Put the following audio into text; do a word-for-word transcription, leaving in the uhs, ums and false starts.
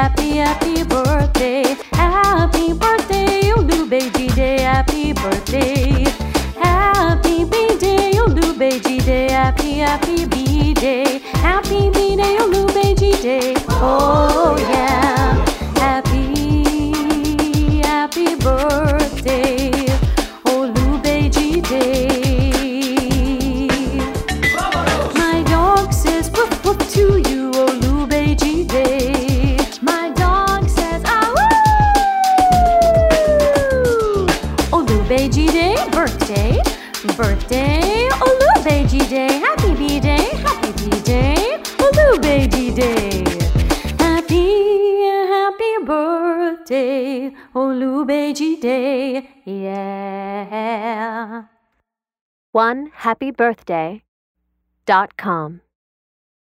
happy, happy birthday. Happy birthday, Olubeji Day. Happy birthday. Happy B-Day, Olubeji Day. Happy, happy B-Day. Happy B-Day, Olubeji Day. Oh yeah. Happy, happy birthday, Olubeji Day. My dog says woof woof to you, Olubeji Day. My dog says ah woo. Olubeji Day, birthday, birthday, Olubeji Day. Happy B-Day, happy B-Day, Olubeji Day. Happy, happy birthday, Olubeji Day. Yeah. one happy birthday dot com